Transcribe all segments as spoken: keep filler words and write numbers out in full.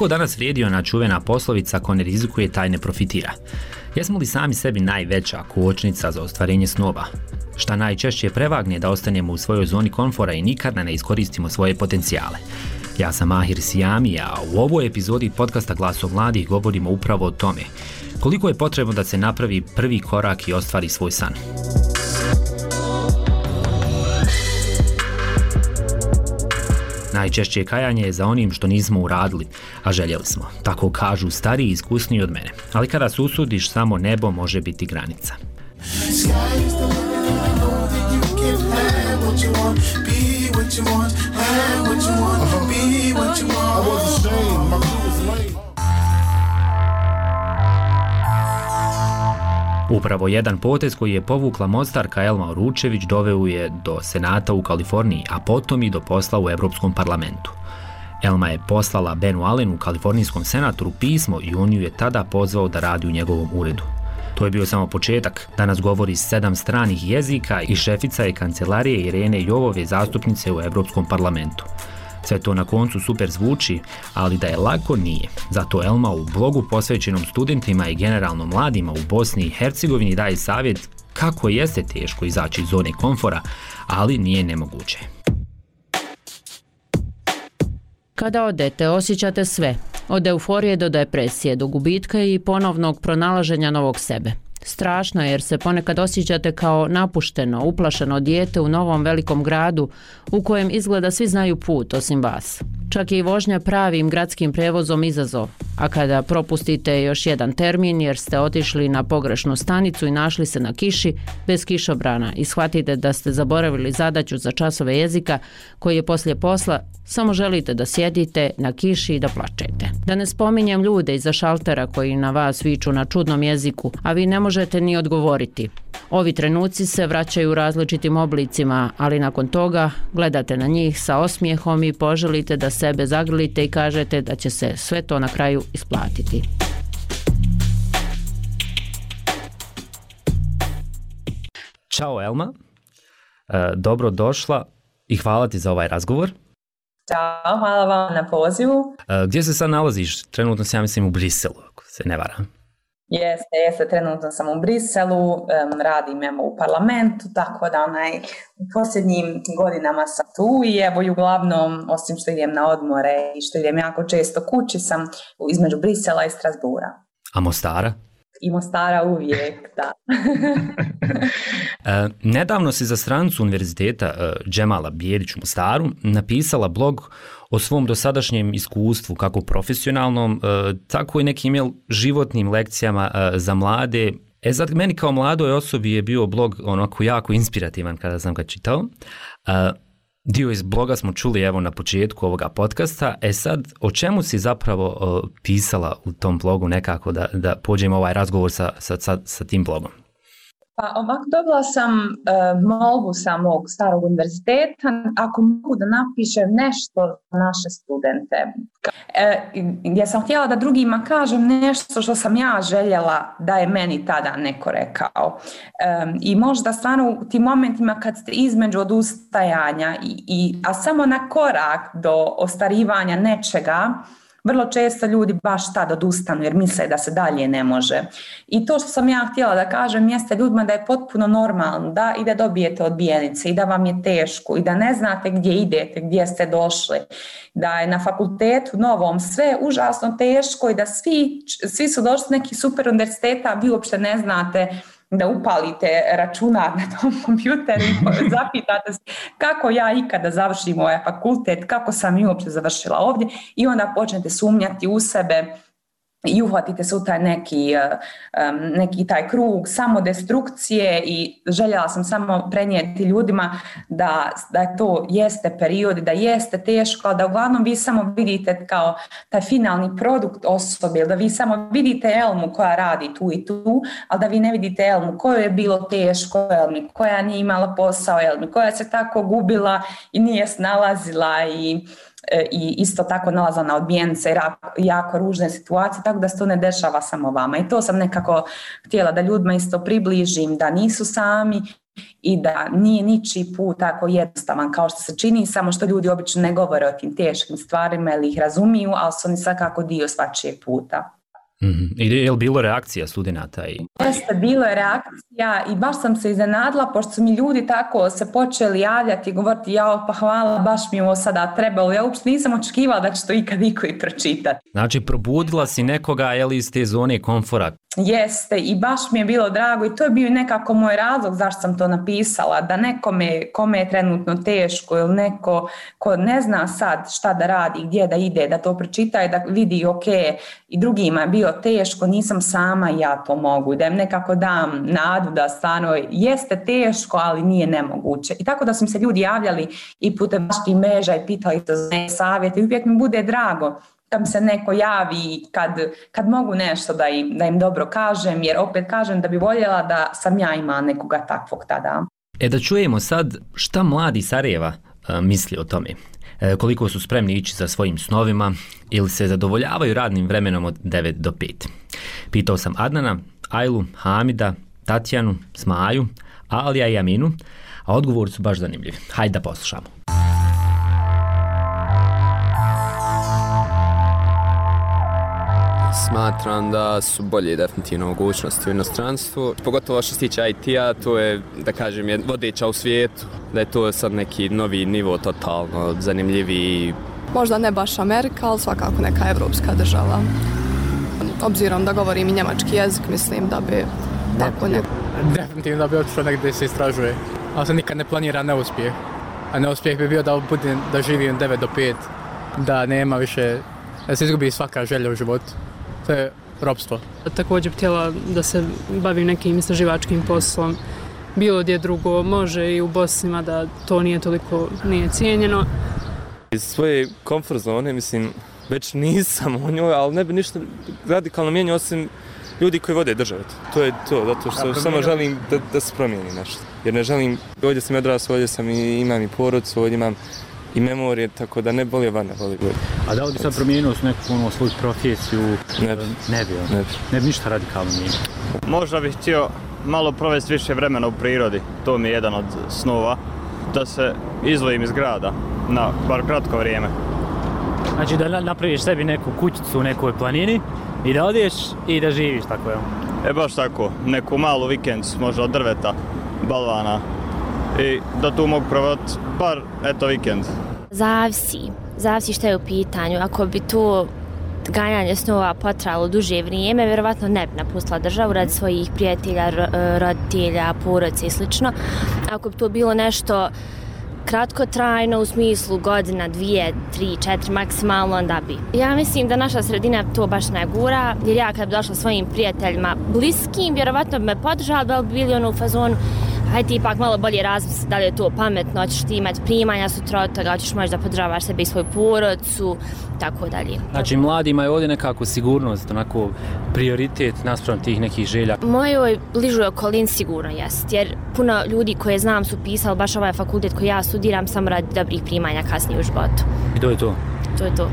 Koliko danas vrijedi ona čuvena poslovica ko ne rizikuje taj ne profitira? Jesmo li sami sebi najveća kočnica za ostvarenje snova? Šta najčešće prevagne da ostanemo u svojoj zoni komfora i nikada ne iskoristimo svoje potencijale? Ja sam Mahir Sijami, a u ovoj epizodi podcasta Glaso mladih govorimo upravo o tome. Koliko je potrebno da se napravi prvi korak i ostvari svoj san? Najčešće kajanje je za onim što nismo uradili, a željeli smo. Tako kažu stariji i iskusniji od mene. Ali kada se usudiš, samo nebo može biti granica. Upravo jedan potez koji je povukla Mostarka Elma Uručević doveo je do Senata u Kaliforniji, a potom i do posla u Europskom parlamentu. Elma je poslala Benu Allenu, kalifornijskom senatoru, pismo i on ju je tada pozvao da radi u njegovom uredu. To je bio samo početak. Danas govori sedam stranih jezika i šefica je kancelarije Irene Jovove, zastupnice u Europskom parlamentu. Sve to na koncu super zvuči, ali da je lako nije. Zato Elma u blogu posvećenom studentima i generalno mladima u Bosni i Hercegovini daje savjet kako jeste teško izaći iz zone komfora, ali nije nemoguće. Kada odete, osjećate sve. Od euforije do depresije, do gubitka i ponovnog pronalaženja novog sebe. Strašno je jer se ponekad osjećate kao napušteno, uplašeno dijete u novom velikom gradu u kojem izgleda svi znaju put osim vas. Čak je i vožnja pravim gradskim prevozom izazov, a kada propustite još jedan termin jer ste otišli na pogrešnu stanicu i našli se na kiši bez kišobrana i shvatite da ste zaboravili zadaću za časove jezika koji je poslije posla, samo želite da sjedite na kiši i da plačete. Da ne spominjem ljude iza šaltera koji na vas viču na čudnom jeziku, a vi ne možete ni odgovoriti. Ovi trenuci se vraćaju različitim oblicima, ali nakon toga gledate na njih sa osmijehom i poželite da sebe zagrlite i kažete da će se sve to na kraju isplatiti. Ćao Elma, e, dobro došla i hvala ti za ovaj razgovor. Ćao, hvala vam na pozivu. E, gdje se sad nalaziš? Trenutno se ja mislim u Briselu, ako se ne varam. Jeste, jeste, trenutno sam u Briselu, um, radim evo u parlamentu, tako da onaj, u posljednjim godinama sam tu i evo i uglavnom, osim što idem na odmore i što idem jako često kući, sam između Brisela i Strasbura. A Mostara? I Mostara uvijek, da. e, nedavno si za stranicu univerziteta e, Džemala Bijelić u Mostaru napisala blog o svom dosadašnjem iskustvu, kako profesionalnom, e, tako i nekim jel, životnim lekcijama e, za mlade. E sad, meni kao mladoj osobi je bio blog onako jako inspirativan kada sam ga čitao. E, dio iz bloga smo čuli evo na početku ovoga podcasta. E sad, o čemu si zapravo o, pisala u tom blogu nekako da, da pođemo ovaj razgovor sa, sa, sa, sa tim blogom? Pa ovako dobila sam e, molbu sa mog starog univerziteta ako mogu da napišem nešto za naše studente. E, gdje sam htjela da drugima kažem nešto što sam ja željela da je meni tada neko rekao. E, I možda stvarno u tim momentima kad ste između odustajanja, i, i, a samo na korak do ostvarivanja nečega, vrlo često ljudi baš tad odustanu jer misle da se dalje ne može. I to što sam ja htjela da kažem jeste ljudima da je potpuno normalno da i da dobijete odbijenice i da vam je teško i da ne znate gdje idete, gdje ste došli. Da je na fakultetu novom sve užasno teško i da svi, svi su došli s nekih super univerziteta, a vi uopšte ne znate da upalite računar na tom kompjuteru i zapitate se kako ja ikada završim ovaj fakultet, kako sam i uopće završila ovdje i onda počnete sumnjati u sebe i uhvatite se u taj neki, um, neki taj krug samodestrukcije i željela sam samo prenijeti ljudima da, da to jeste period, da jeste teško, da uglavnom vi samo vidite kao taj finalni produkt osobe, da vi samo vidite Elmu koja radi tu i tu, ali da vi ne vidite Elmu kojoj je bilo teško, Elmi koja nije imala posao, Elmi koja se tako gubila i nije snalazila i i isto tako nalaza na odbijenice i jako ružne situacije, tako da se to ne dešava samo vama. I to sam nekako htjela da ljudima isto približim, da nisu sami i da nije ničiji put tako jednostavan kao što se čini, samo što ljudi obično ne govore o tim teškim stvarima ili ih razumiju, ali su oni svakako dio svačijeg puta. Mm-hmm. I je li bilo reakcija studenata? I... Jeste, bilo je reakcija i baš sam se iznenadila, pošto su mi ljudi tako se počeli javljati i govoriti, jao pa hvala, baš mi ovo sada trebalo, ja uopšte nisam očekivala da će to ikad iko i pročitati. Znači probudila si nekoga, je li iz te zone komfora? Jeste, i baš mi je bilo drago i to je bio nekako moj razlog zašto sam to napisala, da nekome kome je trenutno teško ili neko ko ne zna sad šta da radi, gdje da ide, da to pročita i da vidi ok, i drugima je bilo teško, nisam sama i ja to mogu, da im nekako dam nadu da stvarno jeste teško, ali nije nemoguće. I tako da su mi se ljudi javljali i putem vaših mreža i pitali to za savjete i uvijek mi bude drago da mi se neko javi kad, kad mogu nešto da im, da im dobro kažem, jer opet kažem da bi voljela da sam ja imala nekoga takvog tada. E da čujemo sad šta mladi Sarajeva a, misli o tome. E, koliko su spremni ići za svojim snovima ili se zadovoljavaju radnim vremenom od devet do pet. Pitao sam Adnana, Ajlu, Hamida, Tatjanu, Smaju, Alija i Aminu, a odgovori su baš zanimljivi. Hajde da poslušamo. Smatram da su bolje definitivno mogućnosti u inostranstvu. Pogotovo što se tiče I T-a, to je, da kažem, je vodeća u svijetu. Da je to sad neki novi nivo totalno zanimljiviji. Možda ne baš Amerika, ali svakako neka evropska država. Obzirom da govorim i njemački jezik, mislim da bi tako ne... Definitivno da bi otišao negdje se istražuje, ali se nikad ne planira neuspjeh. A neuspjeh bi bio da, budem, da živim devet do pet, da nema više, da se izgubi svaka želja u životu. To je ropstvo. Također bi htjela da se bavim nekim istraživačkim poslom. Bilo gdje drugo, može i u Bosnima da to nije toliko nije cijenjeno. Iz svoje komfort zone, mislim, već nisam u njoj, ali ne bi ništa radikalno mijenio osim ljudi koji vode državu. To je to, zato što ja, samo želim da, da se promijeni nešto. Jer ne želim, ovdje sam odrasao, ovdje sam i imam i porodcu, ovdje imam i memorije, tako da ne boli van, ne boli god. A da li bi sad promijenio s neku ono, svoju profesiju? Ne bi. Ne bi, ne bi. Ne bi ništa radikalno mijenio. Možda bih htio malo provesti više vremena u prirodi, to mi je jedan od snova, da se izdvojim iz grada na bar kratko vrijeme. Znači da napraviš sebi neku kućicu u nekoj planini i da odeš i da živiš tako, jel? E baš tako, neku malu vikend, možda od drveta, balvana i da tu mogu provati bar, eto, vikend. Zavisi, zavisi što je u pitanju. Ako bi tu ganjanje snova potrajalo duže vrijeme, vjerovatno ne bi napustila državu radi svojih prijatelja, roditelja, porodice i slično. Ako bi to bilo nešto kratkotrajno u smislu godina, dvije, tri, četiri maksimalno, onda bi. Ja mislim da naša sredina to baš ne gura, jer ja kad bi došla svojim prijateljima bliskim, vjerovatno bi me podržali, da li bi bili ono u fazonu, hajde ti ipak malo bolje razmisli da li je to pametno, hoćeš ti imati primanja sutra od toga, hoćeš možda podržavaš sebe i svoju porodcu, tako dalje. Znači mladima je ovdje nekako sigurnost, onako prioritet naspram tih nekih želja. Mojoj bližoj okolini sigurno jest, jer puno ljudi koje znam su pisali baš ovaj fakultet koji ja studiram samo radi dobrih primanja kasnije u životu. I to je to? To je to.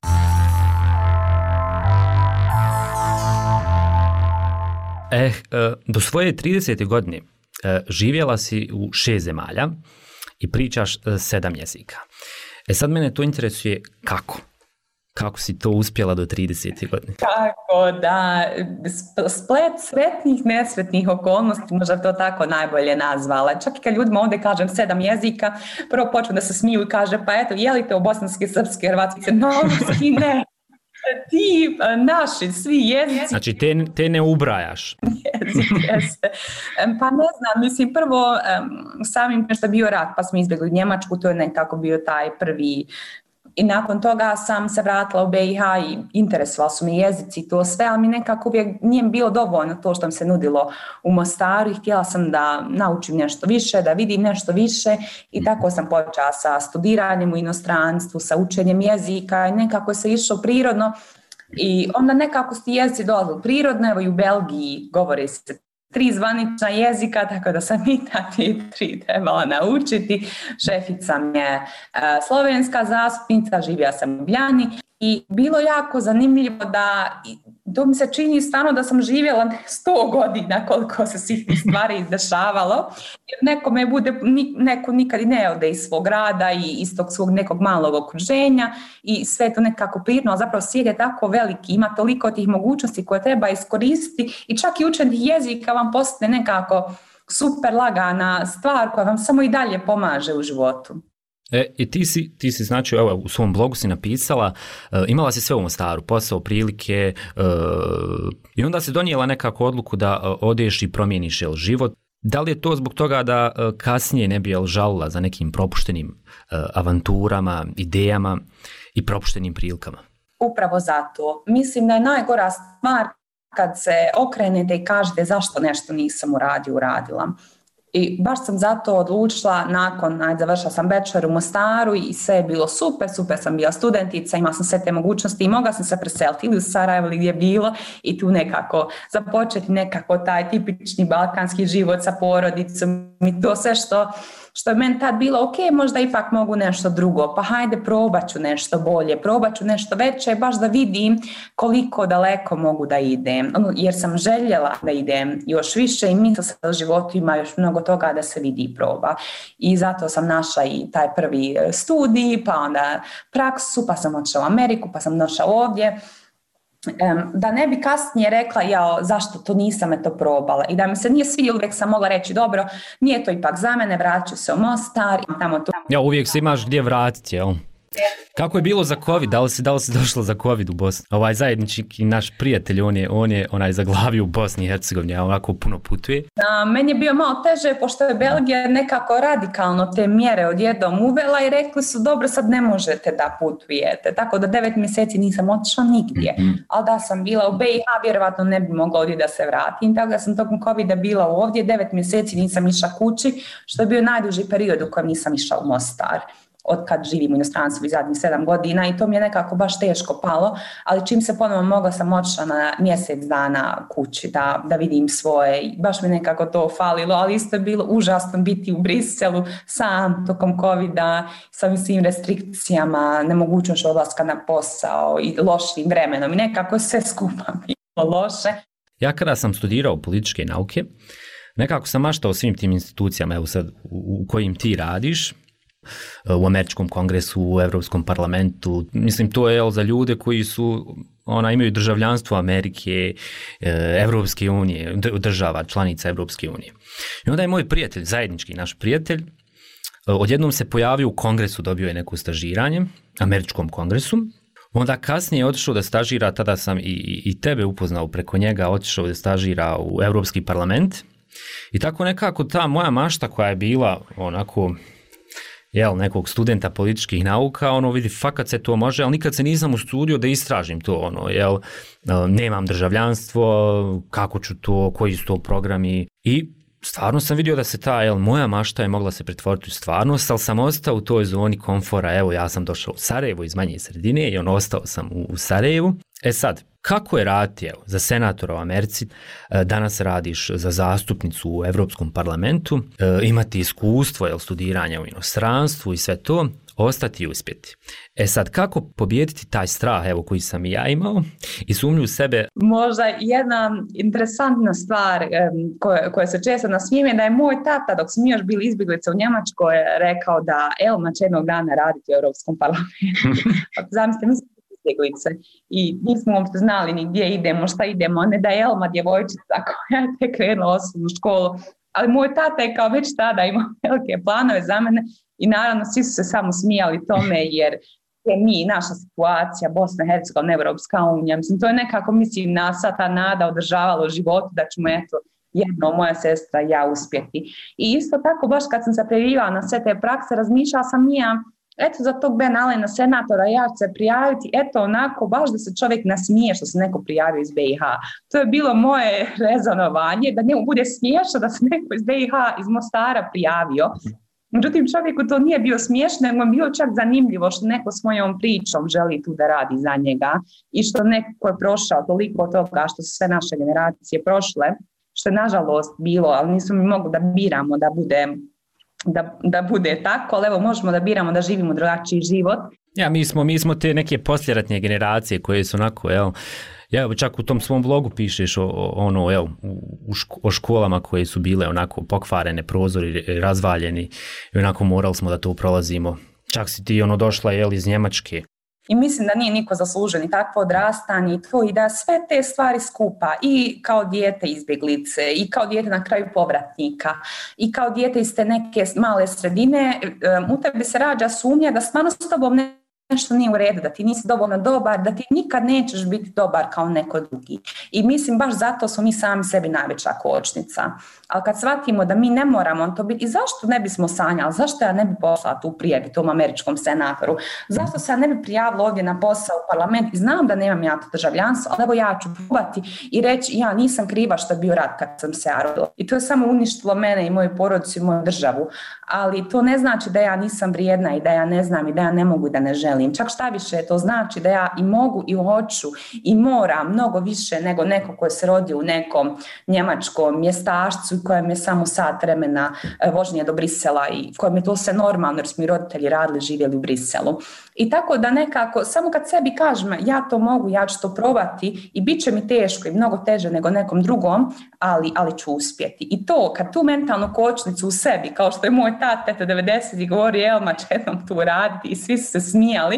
Eh, do svoje tridesete godine živjela si u šest zemalja i pričaš sedam jezika. E sad mene to interesuje kako? Kako si to uspjela do tridesete godine? Kako da, splet sretnih, nesretnih okolnosti, možda to tako najbolje nazvala. Čak i kad ljudima ovdje kažem sedam jezika, prvo počnu da se smiju i kaže, pa eto, je li te u bosanski, srpski, hrvatski, novosti, ne. Ti naši svi jezici. Znači te, te ne ubrajaš. Jezik, jeste. Pa ne znam, mislim prvo samim što je bio rat pa smo izbjegli Njemačku, to je nekako bio taj prvi. I nakon toga sam se vratila u B i H i interesovali su me jezici i to sve, ali mi nekako uvijek nije bilo dovoljno to što mi se nudilo u Mostaru i htjela sam da naučim nešto više, da vidim nešto više i tako sam počela sa studiranjem u inostranstvu, sa učenjem jezika i nekako se išlo prirodno i onda nekako su ti jezici dolazili prirodno, evo i u Belgiji govore se tri zvanična jezika, tako da sam i takvi tri trebala naučiti. Šefica mi je uh, slovenska zastupnica, živjela sam u Ljubljani I bilo jako zanimljivo da, to mi se čini stvarno da sam živjela sto godina koliko se svih tih stvari izdešavalo, jer nekome bude, neko nikad i ne ode iz svog rada i iz tog svog nekog malog okruženja i sve to nekako prirodno, ali zapravo svijet je tako veliki, ima toliko tih mogućnosti koje treba iskoristiti i čak i učenje jezika vam postane nekako super lagana stvar koja vam samo i dalje pomaže u životu. E, i ti si, ti si znači, evo, u svom blogu si napisala, uh, imala si sve u Mostaru, posao, prilike, uh, i onda si donijela nekako odluku da uh, odeš i promijeniš jel, život. Da li je to zbog toga da uh, kasnije ne bi jel, žalila za nekim propuštenim uh, avanturama, idejama i propuštenim prilikama? Upravo zato. Mislim da je najgora stvar kad se okrenete i kažete zašto nešto nisam uradio, uradila. I baš sam zato odlučila nakon, ajde, završila sam bachelor u Mostaru i sve je bilo super, super sam bila studentica, imala sam sve te mogućnosti i mogla sam se preseliti ili u Sarajevo ili gdje je bilo i tu nekako započeti nekako taj tipični balkanski život sa porodicom i to sve što, što je meni tad bilo ok, možda ipak mogu nešto drugo, pa hajde probat ću nešto bolje, probat ću nešto veće, baš da vidim koliko daleko mogu da idem, jer sam željela da idem još više i mislila sam da u životu ima još mnogo toga da se vidi i proba. I zato sam našla i taj prvi studij, pa onda praksu, pa sam odšla u Ameriku, pa sam došla ovdje. Da ne bi kasnije rekla ja zašto to nisam eto probala i da mi se nije svidjelo, uvijek sam mogla reći dobro, nije to ipak za mene, vraću se u Mostar i tamo to. Ja, uvijek se imaš gdje vratiti, jel? Kako je bilo za COVID? Da li si, da li si došla za COVID u Bosni? Ovaj zajednički naš prijatelj, on je, on je onaj zaglavio u Bosni i Hercegovini, a onako puno putuje. A, meni je bio malo teže, pošto je Belgija nekako radikalno te mjere odjednom uvela i rekli su dobro, sad ne možete da putujete. Tako da devet mjeseci nisam otišla nigdje. Mm-hmm. Ali da sam bila u B i H, vjerovatno ne bi mogla ovdje da se vratim. Tako da sam tokom COVID-a bila ovdje, devet mjeseci nisam išla kući, što je bio najduži period u kojem nisam išla u Mostar. Od kad živim u inostranstvu i zadnjih sedam godina i to mi je nekako baš teško palo, ali čim se ponovno mogla sam otišla na mjesec dana kući da, da vidim svoje, baš mi nekako to falilo, ali isto je bilo užasno biti u Briselu sam tokom COVID-a sa svim restrikcijama, nemogućnošću odlaska na posao i lošim vremenom i nekako sve skupa bilo loše. Ja kada sam studirao političke nauke, nekako sam maštao o svim tim institucijama, evo sad u, u kojim ti radiš, u Američkom kongresu, u Europskom parlamentu. Mislim, to je za ljude koji su, ona, imaju državljanstvo Amerike, Evropske unije, država, članica Evropske unije. I onda je moj prijatelj, zajednički naš prijatelj, odjednom se pojavio u kongresu, dobio je neko stažiranje, Američkom kongresu. Onda kasnije je otišao da stažira, tada sam i, i tebe upoznao preko njega, otišao da stažira u Europski parlament. I tako nekako ta moja mašta koja je bila onako, jel, nekog studenta političkih nauka, ono, vidi, fakat se to može, ali nikad se nisam usudio da istražim to, ono, jel, nemam državljanstvo, kako ću to, koji su to programi, i stvarno sam vidio da se ta, jel, moja mašta je mogla se pretvoriti u stvarnost, ali sam ostao u toj zoni komfora, evo, ja sam došao u Sarajevo iz manje sredine i on ostao sam u, u Sarajevu. E sad, kako je raditi, evo, za senatora u Americi, danas radiš za zastupnicu u Europskom parlamentu, imati iskustvo, jel, studiranja u inostranstvu i sve to, ostati i uspjeti. E sad, kako pobijediti taj strah, evo, koji sam i ja imao, i sumnju u sebe? Možda jedna interesantna stvar um, koja, koja se često nasmije je da je moj tata, dok smo još bili izbjeglice u Njemačkoj, rekao da Elma će jednog dana raditi u Europskom parlamentu. Zamislite, mi smo izbjeglice i nismo uopšte znali ni gdje idemo, šta idemo, ne da je Elma djevojčica koja je tek krenula osnovnu školu, ali moj tata je kao već tada imao velike planove za mene. I naravno svi su se samo smijali tome jer je mi, naša situacija, Bosna i Hercegovina, Evropska unija, mislim, to je nekako, mislim, nas ta nada održavala u životu da ćemo, eto, jedno, moja sestra i ja uspjeti. I isto tako, baš kad sam se prijavila na sve te prakse, razmišljala sam ja, eto, za tog Ben Allena senatora ja ću se prijaviti, eto, onako, baš da se čovjek nasmije što se neko prijavio iz B i H. To je bilo moje rezonovanje, da njemu bude smiješno da se neko iz B i H, iz Mostara prijavio. Međutim, čovjeku to nije bio smiješno, nego je bilo čak zanimljivo što neko s mojom pričom želi tu da radi za njega i što neko je prošao toliko toga što su sve naše generacije prošle, što je nažalost bilo, ali nismo mi mogli da biramo da bude da, da bude tako, ali evo možemo da biramo da živimo drugačiji život. Ja, mi smo, mi smo te neke posljeratne generacije koje su onako, evo, ja evo čak u tom svom blogu pišeš o, o, ono, evo, u ško, o školama koje su bile onako pokvarene, prozori razvaljeni i onako morali smo da to prolazimo. Čak si ti ono došla, jel, iz Njemačke. I mislim da nije niko zaslužen i takvo odrastanje i to i da sve te stvari skupa i kao dijete izbjeglice i kao dijete na kraju povratnika i kao dijete iz te neke male sredine, u tebi se rađa sumnja da stvarno s tobom ne nešto nije u redu, da ti nisi dovoljno dobar, da ti nikad nećeš biti dobar kao neko drugi. I mislim baš zato smo mi sami sebi najveća kočnica. Ali kad shvatimo da mi ne moramo to biti, i zašto ne bismo sanjali, zašto ja ne bi poslala tu prijavu tom američkom senatoru, zašto se ja ne bi prijavila ovdje na posao u parlament i znam da nemam ja to državljanstvo, ali evo ja ću probati i reći ja nisam kriva što je bio rat kad sam se rodila. I to je samo uništilo mene i moju porodicu i moju državu. Ali to ne znači da ja nisam vrijedna i da ja ne znam i da ja ne mogu i da ne želim. Čak šta više, to znači da ja i mogu i hoću i moram mnogo više nego neko koji se rodio u nekom njemačkom mjestašcu kojem je samo sat vremena vožnje do Brisela i kojem je to sve normalno jer smo i roditelji radili, živjeli u Briselu. I tako da nekako, samo kad sebi kažem ja to mogu, ja ću to probati i bit će mi teško i mnogo teže nego nekom drugom, ali, ali ću uspjeti. I to, kad tu mentalnu kočnicu u sebi, kao što je moj tata devedesetih govori, Elma će jednom tu raditi i svi su se smijali,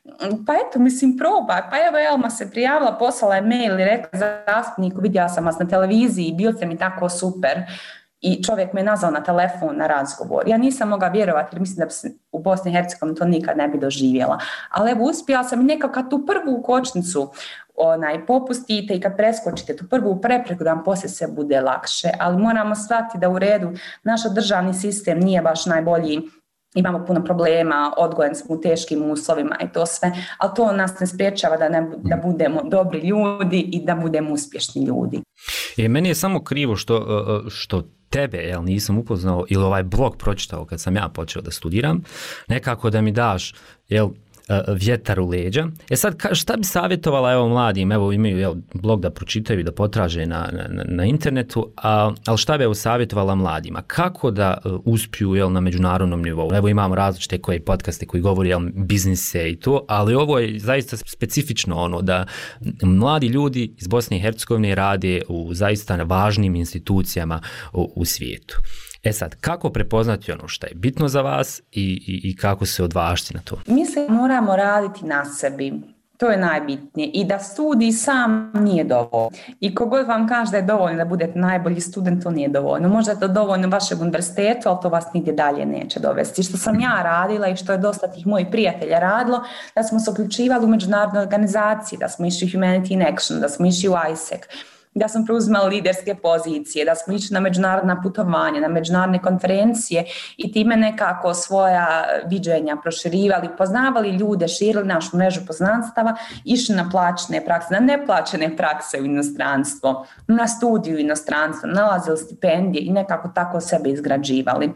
pa eto, mislim, probaj. Pa evo, Elma se prijavila, poslala je mail i rekla zastupniku, vidjela sam vas na televiziji, bio ste mi tako super. I čovjek me je nazvao na telefon na razgovor. Ja nisam mogla vjerovati jer mislim da bi se u Bosni i Hercegovini to nikad ne bi doživjela. Ali evo, uspjela sam i nekako kad tu prvu kočnicu onaj, popustite i kad preskočite tu prvu prepreku da vam poslije sve bude lakše. Ali moramo shvatiti da u redu naš državni sistem nije baš najbolji. Imamo puno problema, odgojeni smo u teškim uslovima i to sve, ali to nas ne spriječava da, ne, da budemo dobri ljudi i da budemo uspješni ljudi. E, meni je samo krivo što, što tebe, jel, nisam upoznao ili ovaj blog pročitao kad sam ja počeo da studiram, nekako da mi daš, jel, vjetar u leđa. E sad, šta bi savjetovala evo mladim, evo imaju jel, blog da pročitaju i da potraže na, na, na internetu, a, ali šta bi evo savjetovala mladima? Kako da uh, uspiju jel, na međunarodnom nivou? Evo imamo različite koje podcaste koji govori jel, biznise i to, ali ovo je zaista specifično ono da mladi ljudi iz Bosne i Hercegovine rade u zaista važnim institucijama u, u svijetu. E sad, kako prepoznati ono što je bitno za vas i, i, i kako se odvažiti na to? Mislim, moramo raditi na sebi. To je najbitnije. I da studij sam nije dovoljno. I kogod vam kaže da je dovoljno da budete najbolji student, to nije dovoljno. Možda je to dovoljno vašeg univerzitetu, ali to vas nigdje dalje neće dovesti. Što sam ja radila i što je dosta tih mojih prijatelja radilo, da smo se uključivali u međunarodne organizacije, da smo išli Humanity in Action, da smo išli u I S E C, da smo preuzimali liderske pozicije, da smo išli na međunarodna putovanja, na međunarodne konferencije i time nekako svoja viđenja proširivali, poznavali ljude, širili našu mrežu poznanstava, išli na plaćene prakse, na neplaćene prakse u inostranstvo, na studiju u inostranstvo, nalazili stipendije i nekako tako sebe izgrađivali.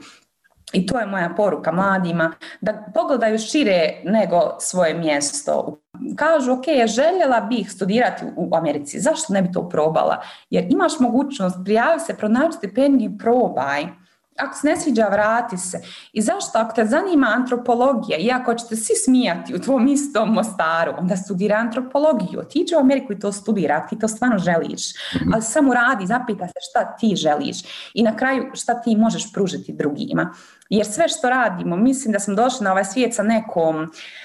I to je moja poruka mladima, da pogledaju šire nego svoje mjesto. Kažu, ok, željela bih studirati u Americi, zašto ne bi to probala? Jer imaš mogućnost, prijavi se, pronaći stipendiju, probaj. Ako se ne sviđa, vrati se. I zašto? Ako te zanima antropologija, i ako ćete svi smijati u tvom istom Mostaru, onda studira antropologiju. Otiđi u Ameriku i to studira, ako ti to stvarno želiš. Ali samo radi, zapita se šta ti želiš. I na kraju šta ti možeš pružiti drugima. Jer sve što radimo, mislim da smo došli na ovaj svijet sa nekom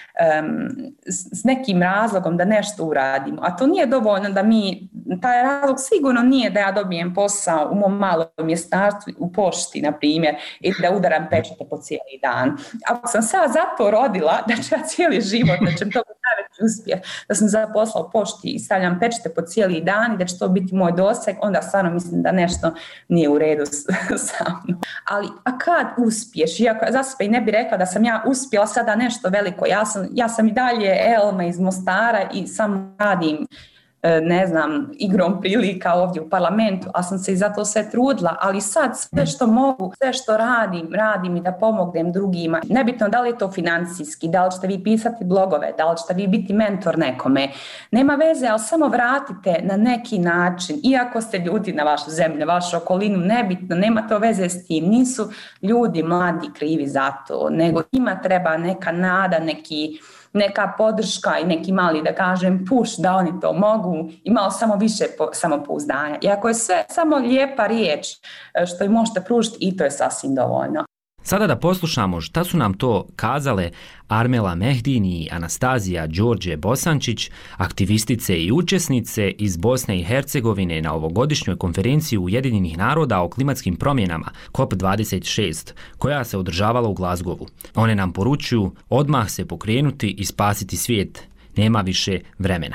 Um, s nekim razlogom da nešto uradimo, a to nije dovoljno da mi, taj razlog sigurno nije da ja dobijem posao u mom malom mjestarstvu u pošti, na primjer, i da udaram pečete po cijeli dan. Ako sam se ja zato rodila, da ću ja cijeli život, da će to biti najveći uspjeh, da sam zaposlala u pošti i stavljam pečete po cijeli dan i da će to biti moj doseg, onda stvarno mislim da nešto nije u redu sa mnom. Ali, a kad uspiješ, iako za sebe i ne bi rekla da sam ja uspjela sada nešto veliko, ja sam Ja sam i dalje Elma iz Mostara i samo radim ne znam, igrom prilika ovdje u parlamentu, ali sam se i zato sve trudila, ali sad sve što mogu, sve što radim, radim i da pomognem drugima. Nebitno da li je to financijski, da li ćete vi pisati blogove, da li ćete vi biti mentor nekome, nema veze, ali samo vratite na neki način, iako ste ljudi na vašu zemlju, na vašu okolinu, nebitno, nema to veze s tim, nisu ljudi mladi krivi za to, nego ima treba neka nada, neki neka podrška i neki mali, da kažem, push da oni to mogu i malo samo više po, samopouzdanja. I ako je sve samo lijepa riječ što im možete pružiti, i to je sasvim dovoljno. Sada da poslušamo šta su nam to kazale Armela Mehdin i Anastazija Đorđe Bosančić, aktivistice i učesnice iz Bosne i Hercegovine na ovogodišnjoj konferenciji Ujedinjenih naroda o klimatskim promjenama C O P dvadeset šest, koja se održavala u Glazgovu. One nam poručuju odmah se pokrenuti i spasiti svijet. Nema više vremena.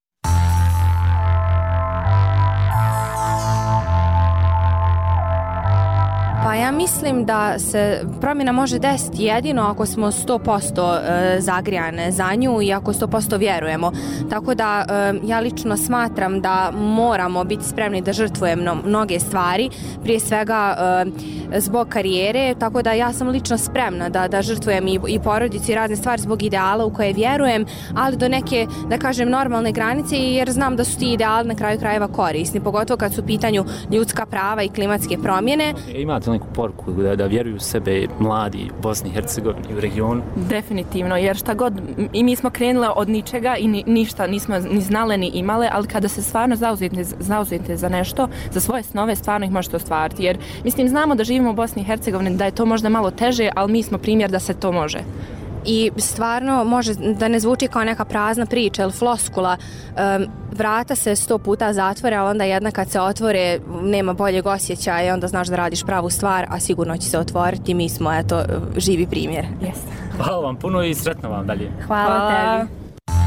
Pa ja mislim da se promjena može desiti jedino ako smo sto posto zagrijane za nju i ako sto posto vjerujemo. Tako da ja lično smatram da moramo biti spremni da žrtvujemo mnoge stvari, prije svega zbog karijere, tako da ja sam lično spremna da, da žrtvujem i, i porodicu i razne stvari zbog ideala u koje vjerujem, ali do neke, da kažem, normalne granice, jer znam da su ti ideali na kraju krajeva korisni, pogotovo kad su u pitanju ljudska prava i klimatske promjene. Imate neku poruku da, da vjeruju u sebe mladi u Bosni i Hercegovini i u regionu? Definitivno, jer šta god, i mi smo krenule od ničega i ni, ništa nismo ni znale ni imale, ali kada se stvarno zauzete, zauzete za nešto, za svoje snove, stvarno ih možete ostvariti. Jer, mislim, znamo da živimo u Bosni i Hercegovini, da je to možda malo teže, ali mi smo primjer da se to može. I stvarno može da ne zvuči kao neka prazna priča ili floskula, um, vrata se sto puta zatvore, ali onda jedna kad se otvore nema boljeg osjećaja i onda znaš da radiš pravu stvar, a sigurno će se otvoriti. Mi smo, eto, živi primjer. Yes. Hvala vam puno i sretno vam dalje. Hvala, Hvala. tebi.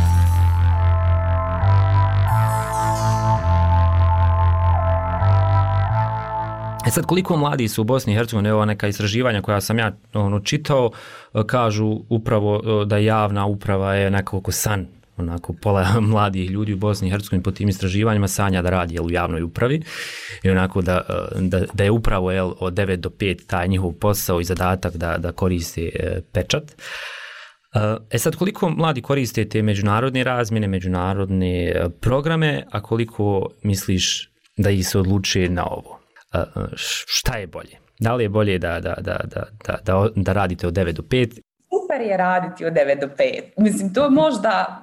E sad, koliko mladi su u Bosni i Hercegovini, evo neka istraživanja koja sam ja ono, čitao, kažu upravo da javna uprava je nekako san, onako pola mladih ljudi u Bosni i Hercegovini po tim istraživanjima sanja da radi jel, u javnoj upravi i onako da, da, da je upravo jel, od devet do pet taj njihov posao i zadatak da, da koriste e, pečat. E sad, koliko mladi koriste te međunarodne razmjene, međunarodne programe, a koliko misliš da ih se odluče na ovo? Šta je bolje? Da li je bolje da, da, da, da, da, da radite od devet do pet? Super je raditi od devet do pet. Mislim, to je možda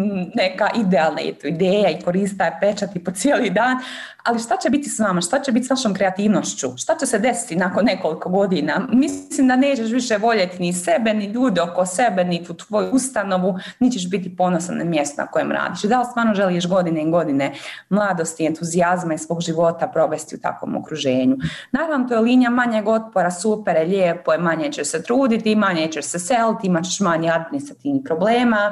neka idealna ideja i korista je pečati po cijeli dan, ali šta će biti s vama? Šta će biti s vašom kreativnošću? Šta će se desiti nakon nekoliko godina? Mislim da nećeš više voljeti ni sebe, ni ljude oko sebe, ni tu tvoju ustanovu, ni ćeš biti ponosan na mjesto na kojem radiš. Da li stvarno želiš godine i godine mladosti, entuzijazma i svog života provesti u takvom okruženju? Naravno, to je linija manjeg otpora, super je, lijepo je, manje ćeš se truditi, manje ćeš se seliti, imat ćeš manje administrativnih problema.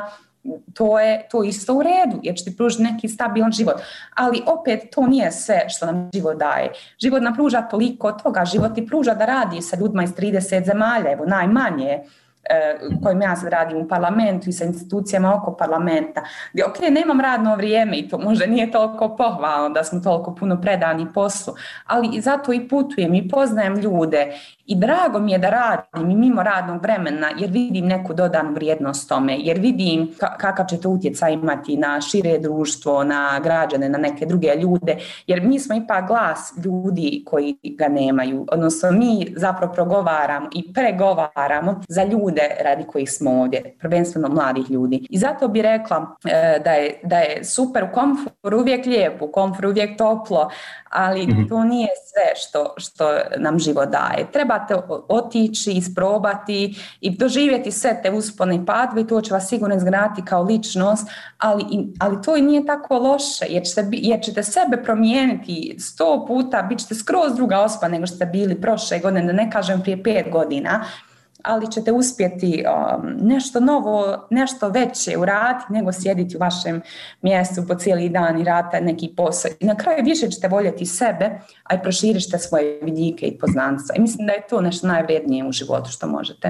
To je to isto u redu, jer će ti pružiti neki stabilan život. Ali opet to nije sve što nam život daje. Život nam pruža toliko toga, život ti pruža da radi sa ljudima iz trideset zemalja, evo najmanje, kojim ja sad radim u parlamentu i sa institucijama oko parlamenta, gdje ok, nemam radno vrijeme i to možda nije toliko pohvalno da smo toliko puno predani poslu, ali i zato i putujem i poznajem ljude i drago mi je da radim i mimo radnog vremena jer vidim neku dodanu vrijednost tome, jer vidim kakav će to utjecaj imati na šire društvo, na građane, na neke druge ljude, jer mi smo ipak glas ljudi koji ga nemaju, odnosno mi zapravo progovaramo i pregovaramo za ljude radi kojih smo ovdje, prvenstveno mladih ljudi. I zato bi rekla e, da, je, da je super u komforu uvijek lijepo, u komforu uvijek toplo, ali mm-hmm. to nije sve što, što nam život daje. Trebate otići, isprobati i doživjeti sve te uspone i padove i to će vas sigurno izgraditi kao ličnost, ali, ali to i nije tako loše, jer ćete, jer ćete sebe promijeniti sto puta, bit ćete skroz druga osoba nego što ste bili prošle godine, da ne kažem prije pet godina, ali ćete uspjeti um, nešto novo, nešto veće uraditi nego sjediti u vašem mjestu po cijeli dan i raditi neki posao. I na kraju više ćete voljeti sebe, a i proširite svoje vidike i poznanstva. I mislim da je to nešto najvrijednije u životu što možete.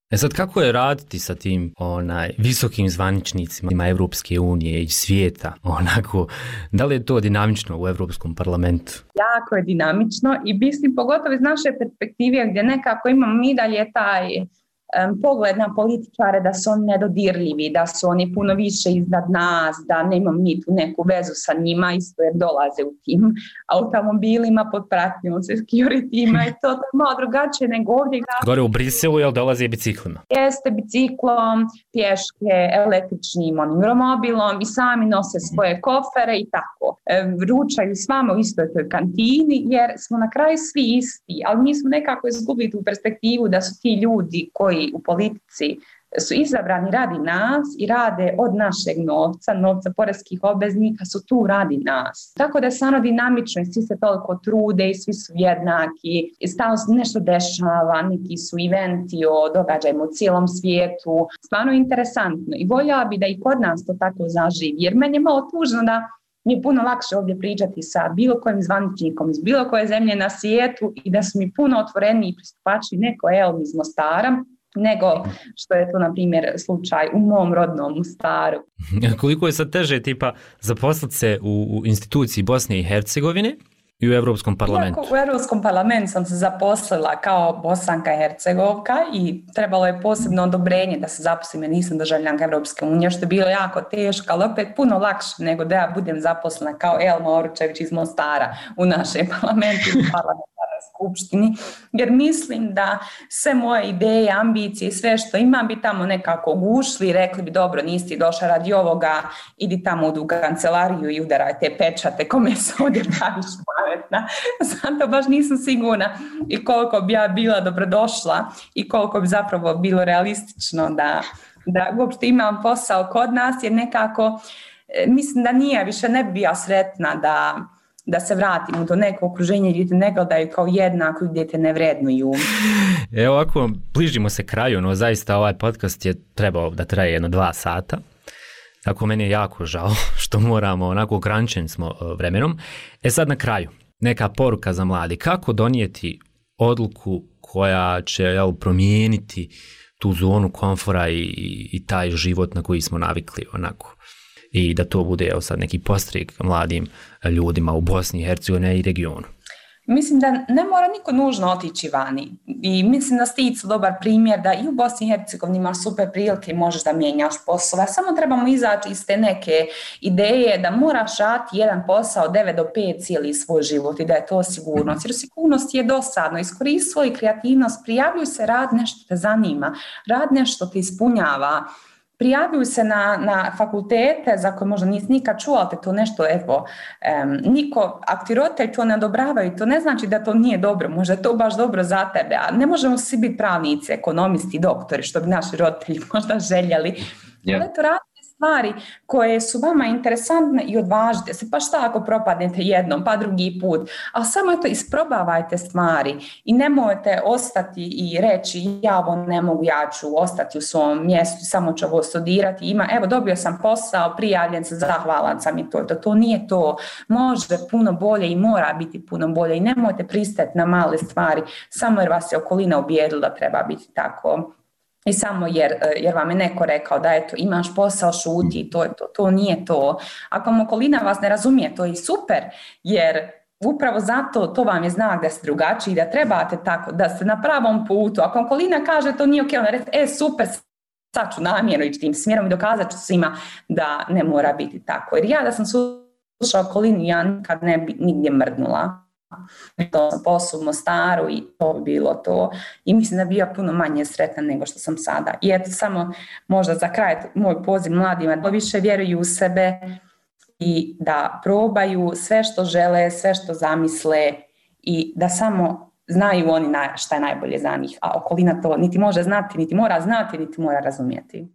E sad, kako je raditi sa tim onaj, visokim zvaničnicima Evropske unije i svijeta? Onako, da li je to dinamično u Europskom parlamentu? Jako je dinamično i mislim pogotovo iz naše perspektive gdje nekako imamo mi dalje taj um, pogled na političare da su oni nedodirljivi, da su oni puno više iznad nas, da nemamo mi tu neku vezu sa njima isto jer dolaze u tim automobilima pod pratnjom securityma i to je malo drugačije nego ovdje. Gore u Briselu jel dolaze i biciklima? Jeste biciklom, pješke, električnim onim romobilom i sami nose svoje kofere i tako. E, ručaju s vama u istoj toj kantini jer smo na kraju svi isti, ali mi smo nekako izgubili tu perspektivu da su ti ljudi koji u politici su izabrani radi nas i rade od našeg novca, novca poreskih obveznika, su tu radi nas. Tako da je stvarno dinamično i svi se toliko trude i svi su jednaki i stalno se nešto dešava, neki su eventi o događajima u cijelom svijetu. Stvarno je interesantno i voljela bi da i kod nas to tako zaživi, jer meni je malo tužno da mi je puno lakše ovdje pričati sa bilo kojim zvaničnikom iz bilo koje zemlje na svijetu i da su mi puno otvoreniji pristupači neko evo iz Mostara, nego što je to, na primjer, slučaj u mom rodnom Mostaru. Koliko je sad teže tipa zaposliti se u, u instituciji Bosne i Hercegovine i u Europskom parlamentu? Iako u Europskom parlamentu sam se zaposlila kao Bosanka i Hercegovka i trebalo je posebno odobrenje da se zaposlim, jer nisam državljanka Europske unije, što je bilo jako teško, ali opet puno lakše nego da ja budem zaposlena kao Elma Oručević iz Mostara u našem parlamentu, u parlamentarnoj skupštini, jer mislim da sve moje ideje, ambicije i sve što imam bi tamo nekako gušli i rekli bi dobro, nisi ti došla radi ovoga, idi tamo u kancelariju i udaraj te pečate, kome se ovdje praviš pametna. Zato baš nisam sigurna i koliko bi ja bila dobrodošla i koliko bi zapravo bilo realistično da, da uopšte imam posao kod nas, jer nekako mislim da nije, više ne bi bila sretna da da se vratimo do nekog okruženja gdje te ne gledaju kao jednako i gdje te ne vrednuju. Evo ovako, bližimo se kraju, no zaista ovaj podcast je trebao da traje jedno dva sata. Tako meni je jako žao što moramo, onako ograničeni smo vremenom. E sad na kraju, neka poruka za mladi. Kako donijeti odluku koja će jel, promijeniti tu zonu komfora i, i taj život na koji smo navikli onako. I da to bude evo sad neki postrijek mladim ljudima u Bosni i Hercegovini i regionu. Mislim da ne mora niko nužno otići vani i mislim da ste isto dobar primjer da i u Bosni i Hercegovini imaš super prilike i možeš da mijenjaš poslova. Samo trebamo izaći iz te neke ideje da moraš raditi jedan posao devet do pet cijeli svoj život i da je to sigurnost. Jer sigurnost je dosadno. Iskoristi svoju kreativnost, prijavljuj se, rad nešto te zanima, rad nešto te ispunjava. Prijavljuju se na, na fakultete za koje možda nisi nikad čuo, ali te to nešto, evo, um, niko, ako ti roditelji to ne odobravaju, to ne znači da to nije dobro, možda je to baš dobro za tebe, a ne možemo svi biti pravnici, ekonomisti, doktori, što bi naši roditelji možda željeli. Yeah. Ali to radite stvari koje su vama interesantne i odvažite se, pa šta ako propadnete jednom, pa drugi put, ali samo eto isprobavajte stvari i nemojte ostati i reći ja ovo ne mogu, ja ću ostati u svom mjestu, samo ću ovo studirati, ima, evo dobio sam posao, prijavljen sam, zahvalan sam i to, to, to nije to, može puno bolje i mora biti puno bolje i nemojte pristati na male stvari, samo jer vas je okolina ubijedila da treba biti tako. I samo jer, jer vam je neko rekao da eto, imaš posao, šuti, to, to, to nije to. Ako vam okolina vas ne razumije, to je super, jer upravo zato to vam je znak da ste drugačiji, da trebate tako, da ste na pravom putu. Ako okolina kaže to nije ok, onda reći, e super, sad ću namjerno ići tim smjerom i dokazat ću svima da ne mora biti tako. Jer ja da sam slušala okolinu, ja nikad ne bi nigdje mrdnula. To sam posao u Mostaru i to bi bilo to i mislim da bi ja puno manje sretna nego što sam sada. I eto samo možda za kraj moj poziv mladima da više vjeruju u sebe i da probaju sve što žele, sve što zamisle i da samo znaju oni šta je najbolje za njih, a okolina to niti može znati, niti mora znati, niti mora razumjeti.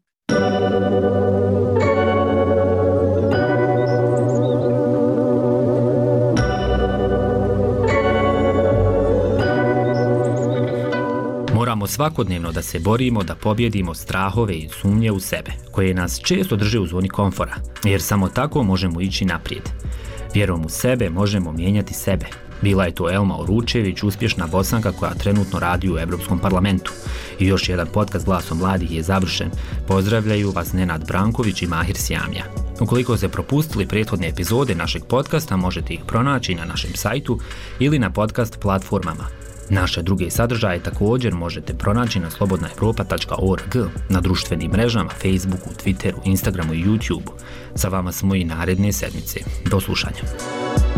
Moramo svakodnevno da se borimo da pobjedimo strahove i sumnje u sebe, koje nas često drže u zoni komfora, jer samo tako možemo ići naprijed. Vjerom u sebe možemo mijenjati sebe. Bila je to Elma Uručević, uspješna Bosanka koja trenutno radi u Europskom parlamentu. I još jedan podcast Glasom mladih je završen. Pozdravljaju vas Nenad Branković i Mahir Sjamija. Ukoliko ste propustili prethodne epizode našeg podcasta, možete ih pronaći na našem sajtu ili na podcast platformama. Naše druge sadržaje također možete pronaći na slobodna europa tačka org, na društvenim mrežama, Facebooku, Twitteru, Instagramu i YouTubeu. Sa vama smo i naredne sedmice. Do slušanja.